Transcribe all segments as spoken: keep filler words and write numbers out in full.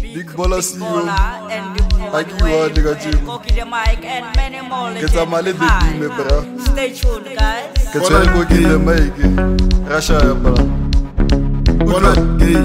Big Baller C E O. and Big I give you all the gajim. Koki the mic and many more. Get a male baby me bra. Stay tuned, guys. Get a koki the mic. Rasha ya bra. Bona gay.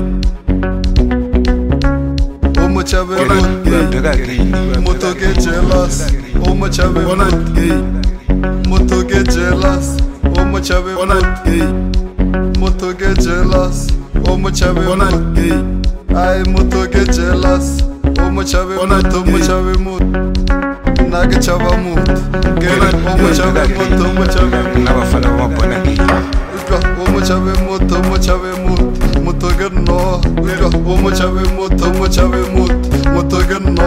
Omo chabe moto. Moto get jealous. Omo chabe Bona gay. Moto get jealous. Omo chabe Bona gay. Moto get jealous. Omo chabe Bona gay. I moto get jealous. Omo chabe moto. Omo chabe moto. Nage chaba moto. Get omo chabe moto. Omo chabe moto. N'abafana b'amabona gay. Omo chabe moto. Omo chabe moto. Moto get no. Omo chabe moto. Omo chabe moto. Moto get no.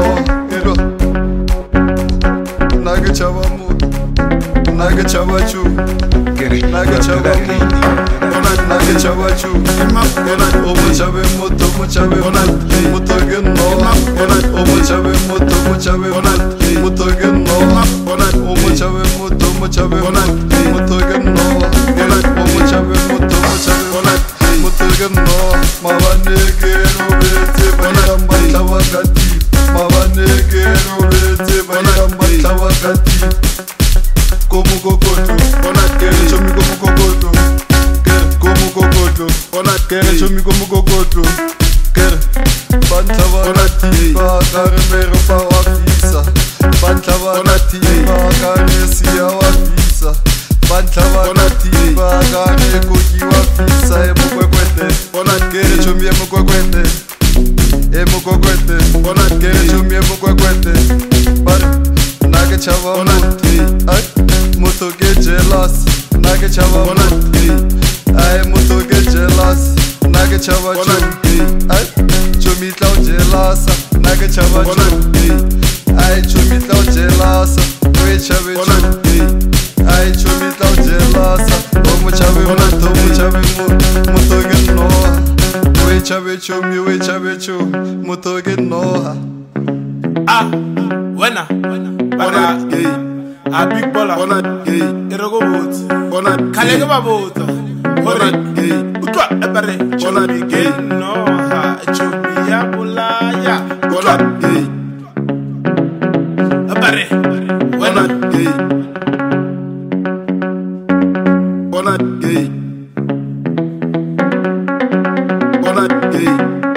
Nage chaba moto. Nage chaba chu. Nage chaba moto. Nage chaba chu. Omo chabe moto. Omo chabe moto. Moto get no. Omo chabe moto. Omo chabe moto. Moto get no. Omo chabe moto. Omo chabe moto. Moto get no. Omo chabe moto. Omo chabe moto. Moto get no. Mabaneke robete bayamba tlawakati. Mabaneke robete bayamba tlawakati. Komu kokoto. Bona kere chomi komu kokoto. Kere komu kokoto. Bona kere chomi komu kokoto. Kere bantla banati ba kare mero ba wafisa. Bantla banati ba kare siya wafisa. Bantla banati ba kare koki wafisa. Emo kwekwete. Bona kere chomi emo kwekwete. Emo kwekwete. Bona kere chomi emo kwekwete. Bare nage chava moto. Ay moto get jealous. Nage chava moto. Ay moto get jealous. Nage chava chomi. Ay chomi tlau jealous. Nage chava chomi. Ay chomi tlau jealous. We chave chomi. Ay chomi tlau jealous. Omo chave moto. Omo chave moto. Moto get no. We chave chomi. We chave chomi. Moto get no. Ah, wena. Bona gay. A Big Baller. Bona gay. Erogo boot. Bona kaleke ba boot. Bona gay. Utwa ebare. Bona gay. No ha chomi ya bulaya. Bona gay. Ebare. Bona gay. Bona gay. Bona gay.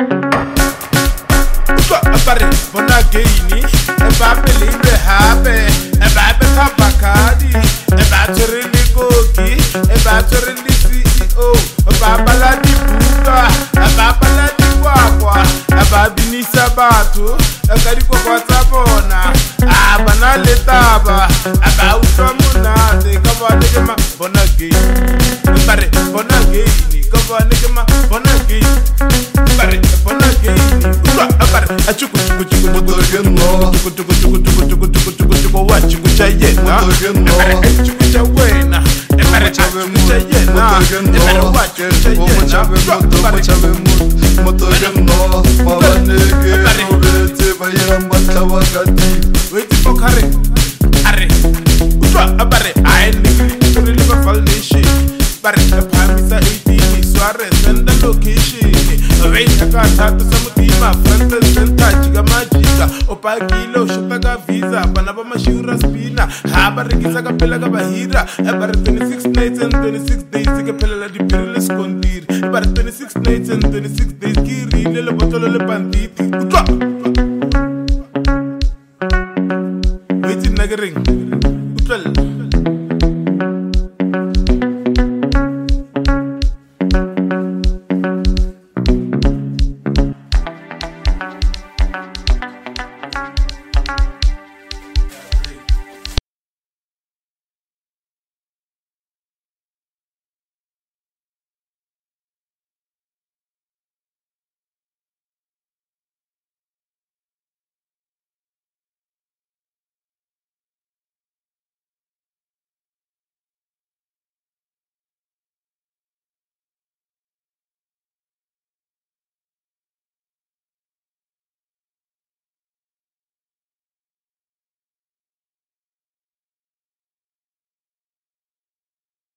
Utwa ebare. Bona gay ni. Eba believe happy. Eba beta bakadi. Eba torili koki. Eba torili C E O. Eba baladi buka. Eba baladi wakwa. Eba binisa batu. Ekari kwa kwa tabona. Aba na letaba. Eba utra munate. Kaba negema bona gay. Bare bona gay ni. Kaba negema bona gay. Bare bona gay ni. Utra bare. Achuku chuku chuku Moto get no. chuku chuku chuku chuku chuku chuku chuku chuku wa chuku chayena. Moto get no. Ebare chuku chawena. Ebare Chabe chuku moto. chayena. Moto get Ebare no. wa chuku Omo chabe moto. Omo chabe moto. Moto get no. Mabaneke robete bayamba tlawakati. Wait for kare. Are. Utwa abare I nigga to really foundation. Bare phamisa eighteen Suarez and the location. Wait akatha samutima front center jiga majika. Opa kilo shopaka visa bana ba mashura spina. Ha ba rekisa ka phela ka bahira. Bare twenty-six nights and twenty-six days ke phela la di peerless kondir. Bare twenty-six nights and twenty-six days ki rile le botolo le panditi. Utwa